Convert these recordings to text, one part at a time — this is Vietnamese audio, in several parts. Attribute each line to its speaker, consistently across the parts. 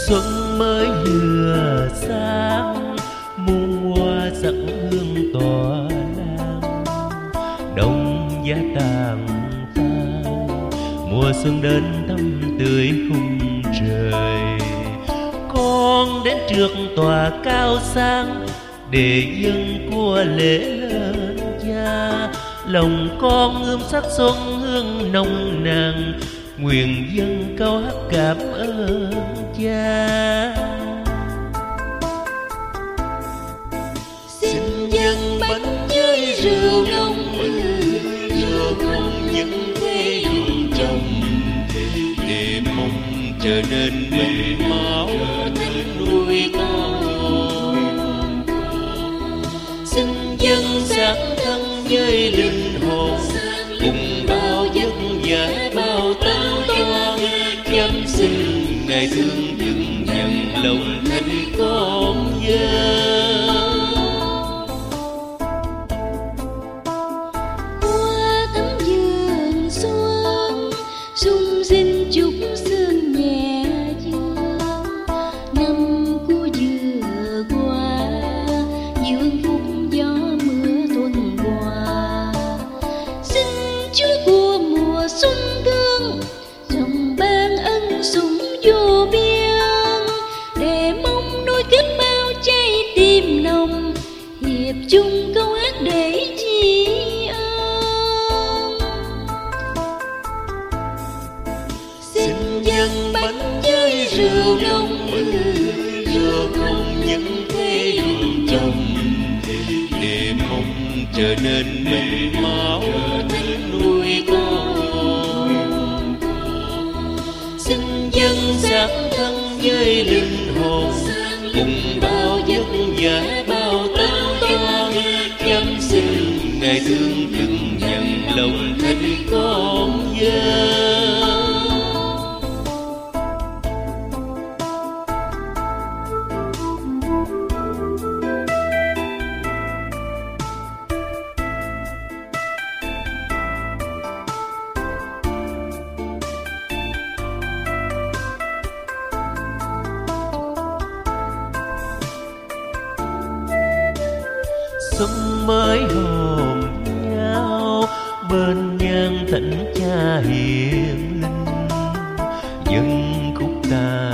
Speaker 1: Xuân mới vừa sáng, muôn hoa sắc hương tỏa lan. Đông giá tàn phai, mùa xuân đến thăm tươi khung trời. Con đến trước tòa cao sang để dâng của lễ lên cha. Lòng con ươm sắc xuân hương nồng nàn, nguyện dâng câu hát cảm ơn cha.
Speaker 2: Xin dâng bánh với rượu nồng, rượu không những thế ruộng trồng, để mong trở nên mình máu nuôi con. Xin dâng xác thân với linh hồn, cùng bao giấc vả bao tao toan. Chăm xin ngài thương đừng nhận lòng thành con dân.
Speaker 3: Hoa thắm vườn xuân, sung sinh chúc sương nhẹ dương. Năm cũ vừa qua, dương phúc gió mưa tuần qua. Xin Chúa của mùa xuân thương, dòng ban ân sủng vô biên, để mong nối kết bao trái tim nồng, hiệp chung câu hát để tri ân.
Speaker 2: Xin dâng bánh với rượu nồng, rượu không những thế ruộng trồng, để mong trở nên mình máu nuôi con. Xin dâng xác thân với linh hồn, cùng bao giấc vả bao tao toan. Chăm xin ngài thương đừng nhận lòng thành con dân.
Speaker 1: Xuân mới hồn nhau, bên nhang thỉnh cha hiền linh. Dân khúc ta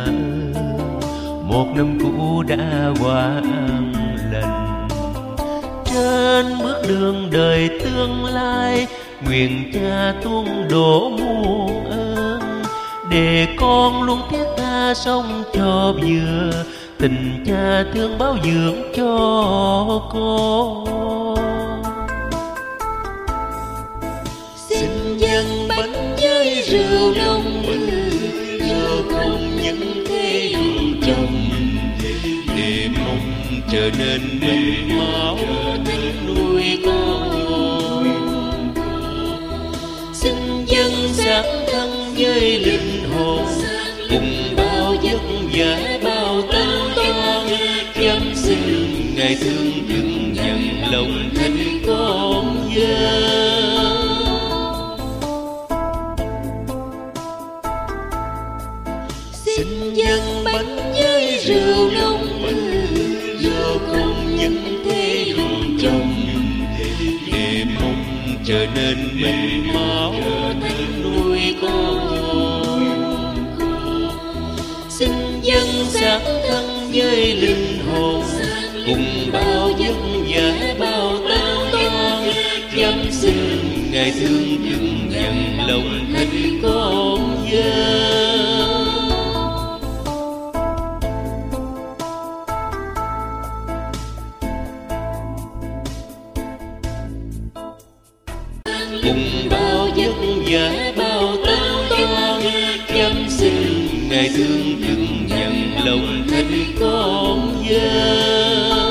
Speaker 1: một năm cũ đã qua an lành. Trên bước đường đời tương lai, nguyện cha tuôn đổ muôn ơn, để con luôn thiết tha sống cho vừa, tình cha thương báo dưỡng cho con.
Speaker 2: Xin dâng bánh với rượu nồng, rượu không những thế ruộng trồng, để mong trở nên mình máu nuôi con. Xin dâng xác thân với linh hồn, cùng bao giấc vả bao tao toan. Chăm xin ngài thương đừng nhận lòng thành con dân. Xin dâng bánh với rượu nồng, rượu không những thế ruộng trồng, để mong trở nên mình máu nuôi con. Xin dâng xác thân với linh hồn, cùng bao giấc vả bao tao toan. Chăm xin ngài thương đừng nhận lòng thành con dân. Cùng bao giấc vả bao tao toan. Chăm xin ngài thương đừng nhận lòng thành con dân.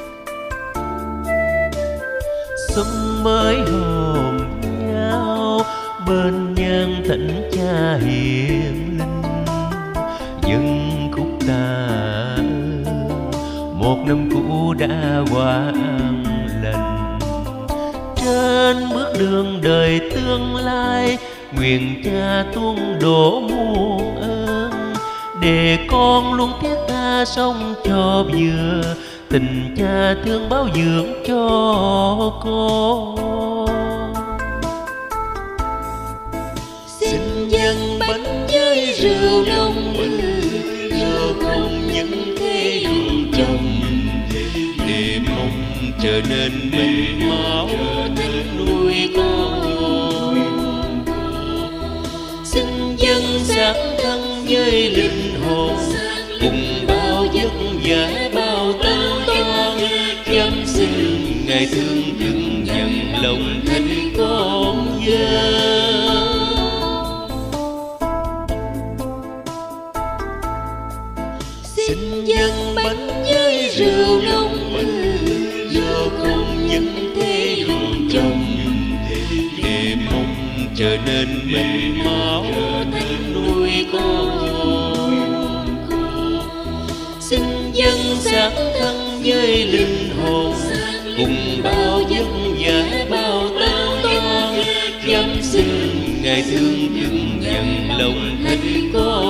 Speaker 1: Xuân mới hồn nhau, bên nhan thỉnh cha hiền linh dân khúc ta một năm cũ đã qua an lành. Trên bước đường đời tương lai nguyện cha tuôn đổ muôn ơn, để con luôn thiết tha sống cho vừa, tình cha thương báo dưỡng cho con.
Speaker 3: Xin dâng bánh với rượu nồng giờ không những thế ruộng trồng,
Speaker 2: để mong trở nên mình máu nuôi con.
Speaker 3: xin dâng
Speaker 2: Xác thân với linh hồn cùng bao vất vả bao tao toan, dám xin ngài thương đừng nhận lòng thành con dân.
Speaker 3: xin dâng bánh với rượu nồng
Speaker 2: giờ không những thế ruộng trồng, để mong trở nên mình máu nuôi con.
Speaker 3: xin dâng
Speaker 2: Xác thân với linh hồn cùng bao vất vả bao tao toan, dám xin ngài thương đừng nhận lòng thành con.